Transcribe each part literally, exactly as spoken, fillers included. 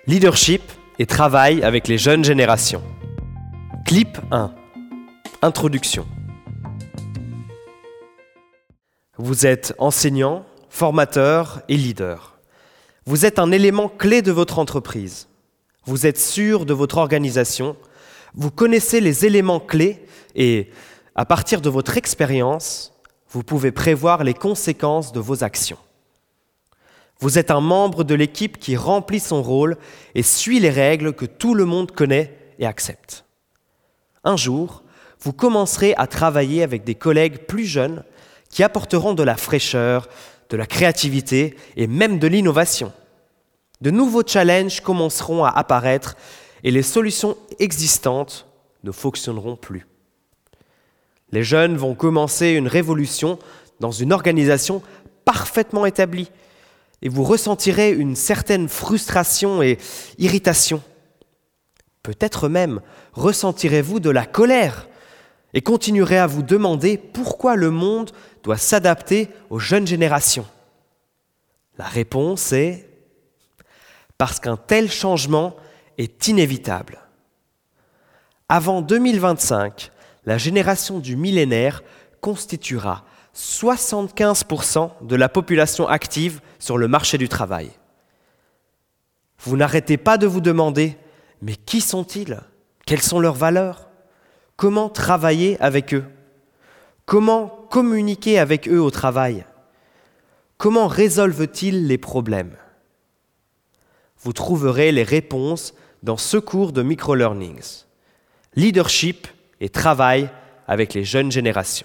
Leadership et travail avec les jeunes générations. Clip un. Introduction. Vous êtes enseignant, formateur et leader. Vous êtes un élément clé de votre entreprise. Vous êtes sûr de votre organisation. Vous connaissez les éléments clés et, à partir de votre expérience, vous pouvez prévoir les conséquences de vos actions. Vous êtes un membre de l'équipe qui remplit son rôle et suit les règles que tout le monde connaît et accepte. Un jour, vous commencerez à travailler avec des collègues plus jeunes qui apporteront de la fraîcheur, de la créativité et même de l'innovation. De nouveaux challenges commenceront à apparaître et les solutions existantes ne fonctionneront plus. Les jeunes vont commencer une révolution dans une organisation parfaitement établie et vous ressentirez une certaine frustration et irritation. Peut-être même ressentirez-vous de la colère et continuerez à vous demander pourquoi le monde doit s'adapter aux jeunes générations. La réponse est parce qu'un tel changement est inévitable. Avant deux mille vingt-cinq, la génération du millénaire constituera soixante-quinze pour cent de la population active sur le marché du travail. Vous n'arrêtez pas de vous demander « Mais qui sont-ils ? Quelles sont leurs valeurs ? Comment travailler avec eux ? Comment communiquer avec eux au travail ? Comment résolvent-ils les problèmes ?» Vous trouverez les réponses dans ce cours de micro-learnings. Leadership et travail avec les jeunes générations.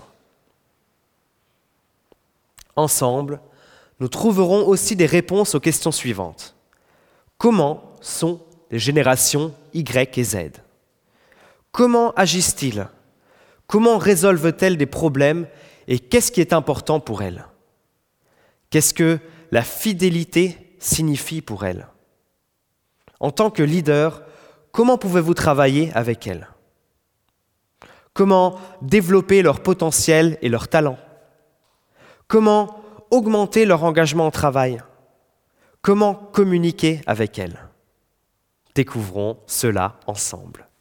Ensemble, nous trouverons aussi des réponses aux questions suivantes. Comment sont les générations Y et Z ? Comment agissent-ils ? Comment résolvent-elles des problèmes et qu'est-ce qui est important pour elles ? Qu'est-ce que la fidélité signifie pour elles ? En tant que leader, comment pouvez-vous travailler avec elles ? Comment développer leur potentiel et leur talent ? Comment augmenter leur engagement au travail ? Comment communiquer avec elles ? Découvrons cela ensemble.